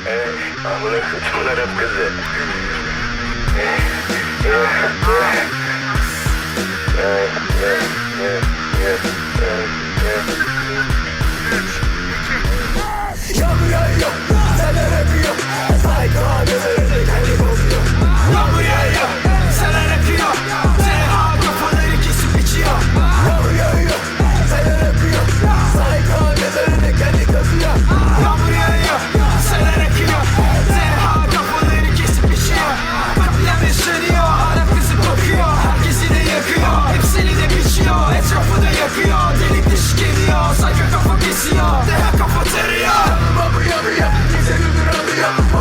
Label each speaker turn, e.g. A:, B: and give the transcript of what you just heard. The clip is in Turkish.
A: Amına kutularım kızı.
B: Yağmur yağıyor, seller akıyor. Sayka gözlerinde kendi bozuyor. Yağmur yağıyor, seller akıyor. Zeha kafaları kesip içiyor. Yağmur yağıyor, seller akıyor. Sayka gözlerinde kendi kazıyor. Yağmur yağıyor, seller akıyor. Zeha kafaları kesip içiyor. Katliam yaşanıyor, Arap kızı kokuyor. Herkesi de yakıyor, hepsini de biçiyor. Etrafı da yakıyor, delik deşik ediyor. Sayka kafa kesiyor, Zeha kafa tarıyor. Yağmur yağıyor, kimse güldür alıyor.